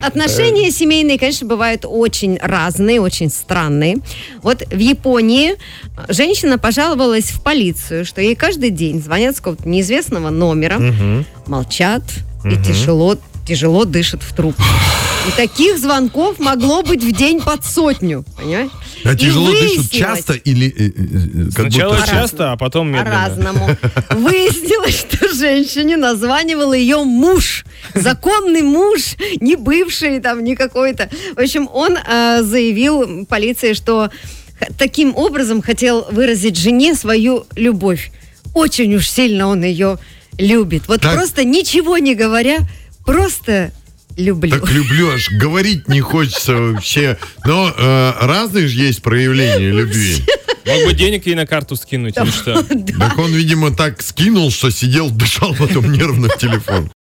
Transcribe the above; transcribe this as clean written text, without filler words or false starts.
Отношения семейные, конечно, бывают очень разные, очень странные. Вот в Японии женщина пожаловалась в полицию, что ей каждый день звонят с какого-то неизвестного номера, молчат и тяжело дышат в трубку. И таких звонков могло быть в день под 100, понимаешь? А тяжело дышат часто или... Сначала часто, а потом медленно. По-разному. Выяснилось, что женщине названивал ее муж. Законный муж, не бывший там, не какой-то. В общем, он заявил полиции, что таким образом хотел выразить жене свою любовь. Очень уж сильно он ее любит. Вот так, просто ничего не говоря, просто... люблю. Так люблю, аж говорить не хочется вообще. Но разные же есть проявления любви. Мог бы денег ей на карту скинуть или что? Так он, видимо, так скинул, что сидел, дышал потом нервно в телефон.